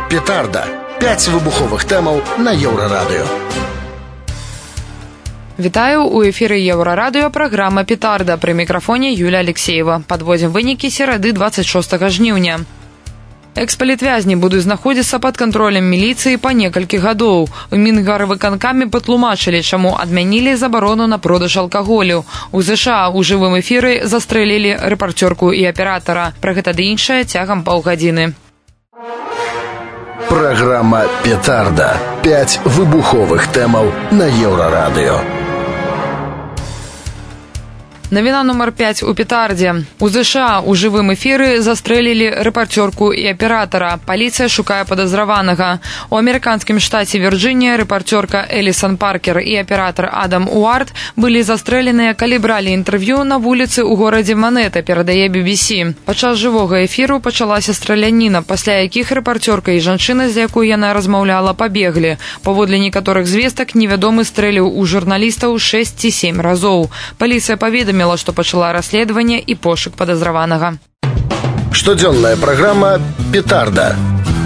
Петарда. 5 выбуховых тэмаў на Еўрарадыё. Вітаю, у эфіры Еўрарадыё праграма «Петарда». Пры мікрафоне Юлія Алексеева. Падводзім вынікі серады 26 жніўня. Экс-палітвязні будуць знаходзіцца пад кантролем міліцыі па некалькі гадоў. У Мінгарвыканкаме патлумачылі, чаму адмянілі забарону на продаж алкаголю. У ЗША ў жывым эфіры застрэлілі рэпарцёрку і аператара. Пра гэта ды іншае цягам паўгадзіны. Праграма «Петарда». 5 выбуховых тэмаў на Еўрарадыё. Навіна нумар 5 у «Петардзе». У ЗША ў жывым эфіры застрэлілі рэпарцёрку і аператара. Паліцыя шукае падазраванага. У амерыканскім штаце Вірджынія рэпарцёрка Элісан Паркер і аператар Адам Уарт былі застрэленыя, калі бралі інтэрв'ю на вуліцы ў горадзе Манета, перадае BBC. Падчас жывога эфіру пачалася страляніна, пасля якіх рэпарцёрка і жанчына, з якой яна размаўляла, пабеглі. Паводле некаторых звестак, невядомы стрэліў у журналістаў 6 ці 7 разоў. Паліцыя паведаміла, што пачала расследаванне і пошук падазраванага. Штодзённая праграма «Петарда».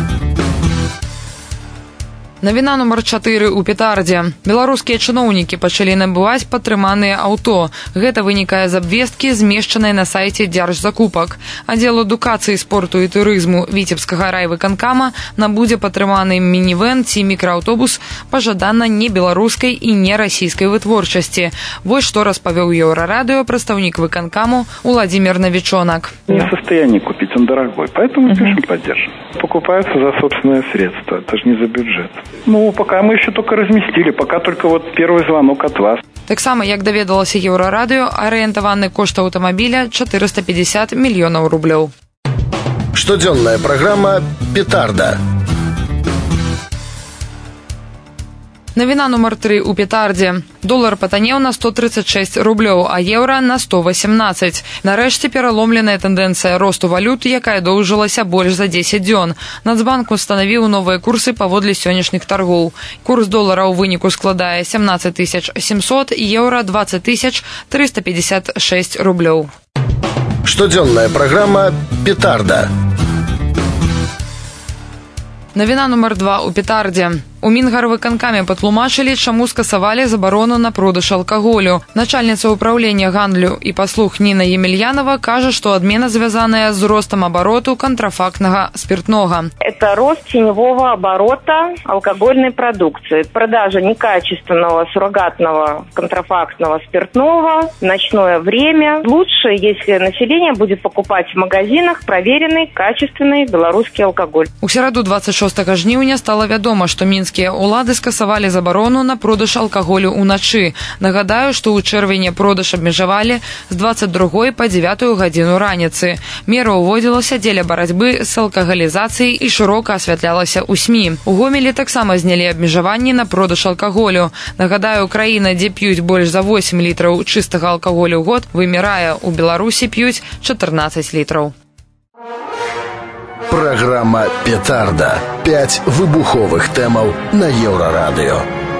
Навіна нумар 4 у «Петардзе». Беларускія чыноўнікі пачалі набываць падтрыманыя аўто. Гэта вынікае з абвесткі, змешчанай на сайце дзяржзакупак. Аддзел адукацыі, спорту і турызму Віцебскага райвыканкама набудзе падтрыманы мінівэн ці мікрааўтобус пажадана не беларускай і не расійскай вытворчасці. Вось што распавёў Еўрарадыё прадстаўнік выканкаму Уладзімир Новичонок. Не в состоянии купить, он дорогой, поэтому пишем поддержим. Покупаются за собственные средства, это же не за бюджет. Ну, пока мы еще только разместили, пока только вот первый звонок от вас. Таксама, як даведалася Еўрарадыё, арыентаваны кошт аўтамабіля 450 мільёнаў рублёў. Штодзённая праграма «Петарда». Навіна нумар 3 у «Петардзе». Долар патанеў на 136 рублёў, а еўра на 118. Нарэшце пераломленая тэндэнцыя росту валют, якая доўжылася больш за 10 дзён. Нацбанк устанавіў новыя курсы паводле сённяшніх таргоў. Курс долара ў выніку складае 17 700, еўра 20 356 рублёў. Штодзённая праграма «Петарда». Навіна нумар 2 у «Петардзе». У Мінгарвыканкаме патлумачылі, чаму скасавалі забарону на продаж алкаголю. Начальніца ўпраўлення гандлю і паслуг Ніна Емельянова кажа, што адмена звязаная з ростом обороту контрафактного спиртного. Это рост теневого оборота алкогольной продукции. Продажа некачественного суррогатного контрафактного спиртного в ночное время. Лучше, если население будет покупать в магазинах проверенный, качественный белорусский алкоголь. У сераду 26 жніўня стала вядома, што мінскія улады скасавалі забарону на продаж алкаголю ўначы. Нагадаю, што ў чэрвені продаж абмежавалі з 22 па 9 гадзіну раніцы. Мера ўводзілася дзеля барацьбы з алкагалізацыяй і шырока асвятлялася ў СМІ. У Гомелі таксама знялі абмежаванні на продаж алкаголю. Нагадаю, краіна, дзе п'юць больш за 8 літраў чыстага алкаголю ў год, вымірае. У Беларусі п'юць 14 літраў. Праграма «Петарда». 5 выбуховых тэмаў на Еўрарадыё.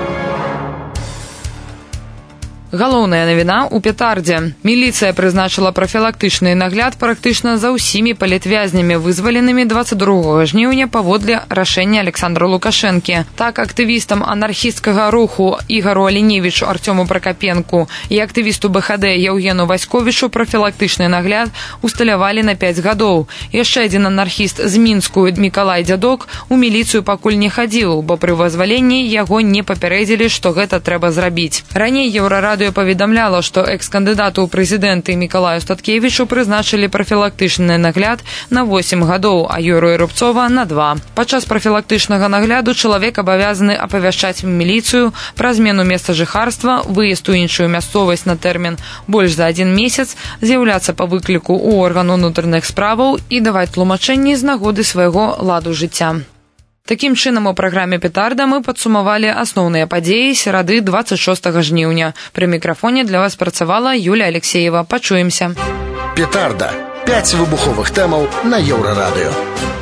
Галоўная навіна у «Петардзе». Міліцыя прызначыла прафілактычны нагляд практычна за ўсімі палітвязнямі, вызваленымі 22 жніўня паводле рашэння Александра Лукашэнкі. Так, актывістам анархісцкага руху Ігару Аліневічу, Артёму Пракапенку і актывісту БХД Яўгену Васьковічу прафілактычны нагляд усталявалі на 5 гадоў. Яшчэ адзін анархіст з Мінску Мікалай Дзядок у міліцыю пакуль не хадзіў, бо пры вызваленні яго не папярэдзілі, што гэта трэба зрабіць. Раней Еўрарадыё паведамляла, што экс-кандыдату ў прэзідэнты Мікалаю Статкевічу прызначылі прафілактычны нагляд на 8 гадоў, а Юрыя Рубцова на 2. Падчас прафілактычнага нагляду чалавек абавязаны апавяшчаць міліцыю пра змену месца жыхарства, выезд у іншую мясцовасць на тэрмін больш за 1 месяц, з'яўляцца па выкліку ў орган унутраных справаў і даваць тлумачэнні з нагоды свайго ладу жыцця. Такім чынам, у праграме «Петарда» мы падсумавалі асноўныя падзеі серады 26 жніўня. Пры мікрафоне для вас працавала Юлія Алексеева. Пачуемся. «Петарда». 5 выбуховых тэмаў на Еўрарадыё.